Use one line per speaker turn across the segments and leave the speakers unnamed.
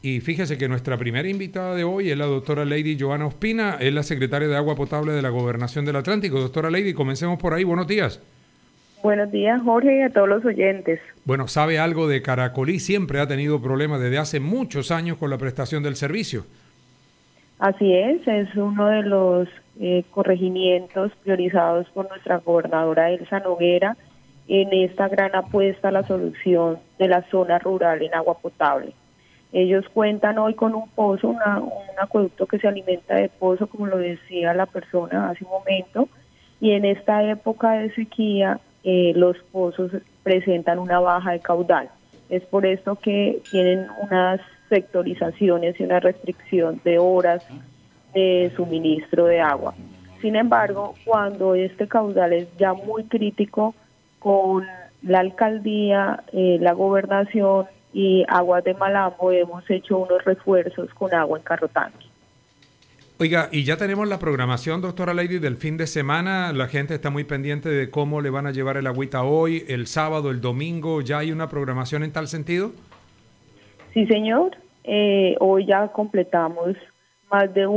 Y fíjese que nuestra primera invitada de hoy es la doctora Lady Joana Ospina, es la secretaria de Agua Potable de la Gobernación del Atlántico. Doctora Lady, comencemos por ahí. Buenos días.
Buenos días, Jorge, y a todos los oyentes.
Bueno, ¿sabe algo de Caracolí? Siempre ha tenido problemas desde hace muchos años con la prestación del servicio.
Así es uno de los corregimientos priorizados por nuestra gobernadora Elsa Noguera en esta gran apuesta a la solución de la zona rural en agua potable. Ellos cuentan hoy con un pozo, un acueducto que se alimenta de pozo, como lo decía la persona hace un momento, y en esta época de sequía los pozos presentan una baja de caudal. Es por esto que tienen unas sectorizaciones y una restricción de horas de suministro de agua. Sin embargo, cuando este caudal es ya muy crítico, con la alcaldía, la gobernación y Aguas de Malambo hemos hecho unos refuerzos con agua en carro tanque.
Oiga, y ya tenemos la programación, doctora Lady, del fin de semana. La gente está muy pendiente de cómo le van a llevar el agüita hoy, el sábado, el domingo. ¿Ya hay una programación en tal sentido?
Sí, señor. Hoy ya completamos más de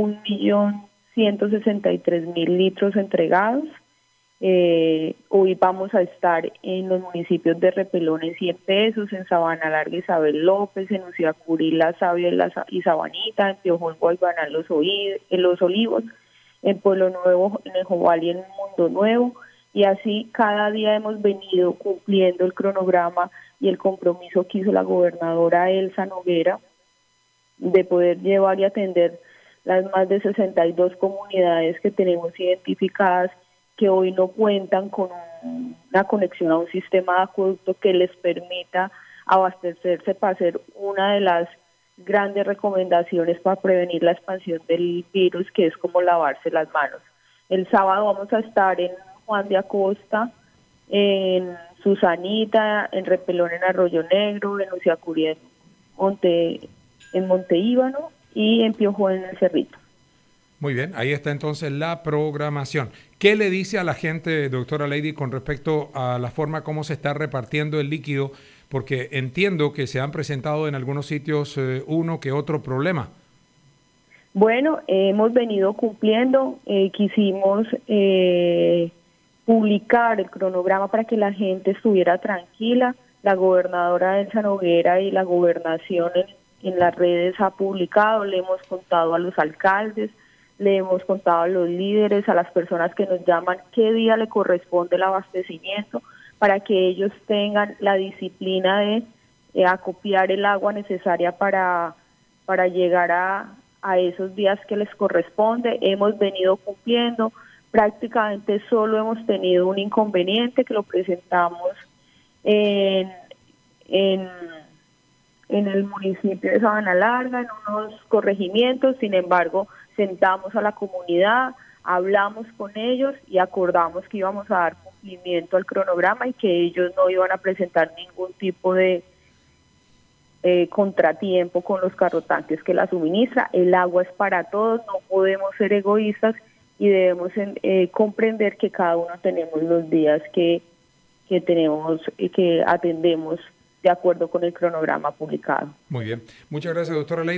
1.163.000 litros entregados. Hoy vamos a estar en los municipios de Repelón en 100 pesos, en Sabana Larga Isabel López, en Uciacurí, La Sabia y Sabanita, en Piojón, Guaybaná, en Los Olivos, en Pueblo Nuevo, en el Jobal y en Mundo Nuevo. Y así cada día hemos venido cumpliendo el cronograma y el compromiso que hizo la gobernadora Elsa Noguera de poder llevar y atender las más de 62 comunidades que tenemos identificadas que hoy no cuentan con una conexión a un sistema de acueducto que les permita abastecerse para hacer una de las grandes recomendaciones para prevenir la expansión del virus, que es como lavarse las manos. El sábado vamos a estar en Juan de Acosta, en Susanita, en Repelón, en Arroyo Negro, en Uciacurí, en Monte Íbano y en Piojón, en el Cerrito.
Muy bien, ahí está entonces la programación. ¿Qué le dice a la gente, doctora Lady, con respecto a la forma como se está repartiendo el líquido? Porque entiendo que se han presentado en algunos sitios uno que otro problema.
Bueno, hemos venido cumpliendo, quisimos publicar el cronograma para que la gente estuviera tranquila. La gobernadora Elsa Noguera y la gobernación en las redes ha publicado, le hemos contado a los alcaldes, le hemos contado a los líderes, a las personas que nos llaman, qué día le corresponde el abastecimiento, para que ellos tengan la disciplina de acopiar el agua necesaria para llegar a esos días que les corresponde. Hemos venido cumpliendo, prácticamente solo hemos tenido un inconveniente que lo presentamos en, en, en el municipio de Sabana Larga, en unos corregimientos. Sin embargo, sentamos a la comunidad, hablamos con ellos y acordamos que íbamos a dar cumplimiento al cronograma y que ellos no iban a presentar ningún tipo de contratiempo con los carrotanques que la suministra. El agua es para todos, no podemos ser egoístas y debemos comprender que cada uno tenemos los días que tenemos que atendemos de acuerdo con el cronograma publicado.
Muy bien. Muchas gracias, doctora Lady.